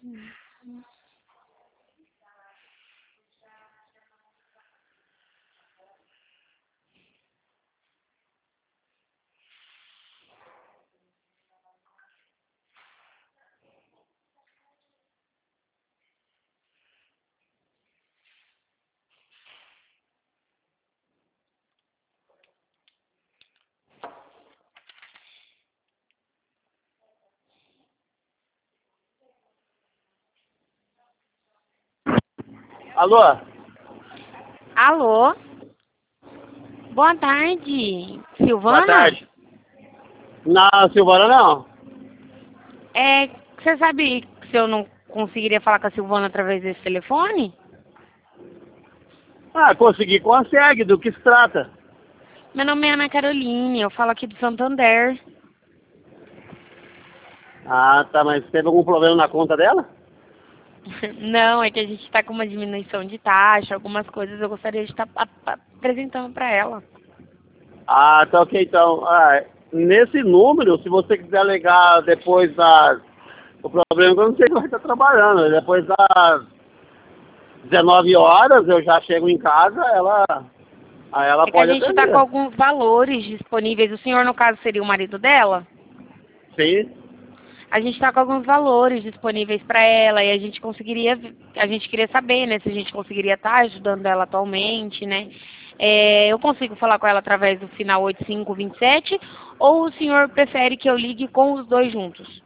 Alô? Alô? Boa tarde, Boa Silvana? tarde. Não, Silvana não. Você sabe se eu não conseguiria falar com a Silvana através desse telefone? Ah, consegui, consegue. Do que se trata? Meu nome é Ana Caroline, eu falo aqui do Santander. Ah, tá, mas teve algum problema na conta dela? Não, é que a gente está com uma diminuição de taxa, algumas coisas eu gostaria de estar apresentando para ela. Ah, tá ok, então. Ah, nesse número, se você quiser ligar depois das... O problema é que eu não sei que vai estar trabalhando. Depois das 19 horas, eu já chego em casa, aí ela É que a pode gente está com atender. alguns valores disponíveis. O senhor, no caso, seria o marido dela? Sim. A gente está com alguns valores disponíveis para ela e a gente queria saber, né, se a gente conseguiria estar ajudando ela atualmente, né? Eu consigo falar com ela através do final 8527 ou o senhor prefere que eu ligue com os dois juntos?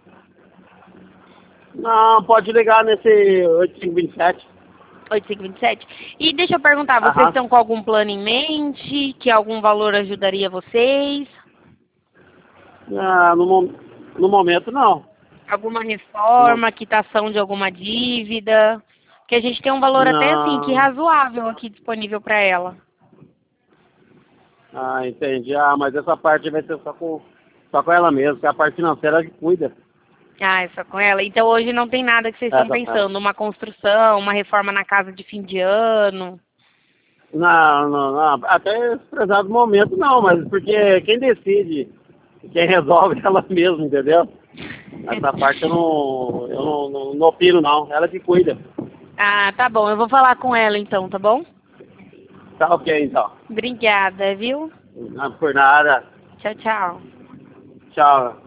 Não, pode ligar nesse 8527. 8527? E deixa eu perguntar, vocês Aham. estão com algum plano em mente? Que algum valor ajudaria vocês? Ah, no momento, não. Alguma No mo- reforma, quitação de alguma dívida? Que a gente tem um valor até assim que Não. razoável aqui disponível para ela. Ah, entendi. Ah, mas essa parte vai ser só com ela mesmo, que é a parte financeira que cuida. Ah, é só com ela. Então hoje não tem nada que vocês estão Essa parte. pensando, uma construção, uma reforma na casa de fim de ano. Não, não, não. Até esse prezado momento não, mas porque quem decide, quem resolve é ela mesma, entendeu? Essa parte eu não opino não, ela que cuida. Ah, tá bom. Eu vou falar com ela então, tá bom? Tá ok então. Obrigada, viu? Não por nada. Tchau, tchau. Tchau.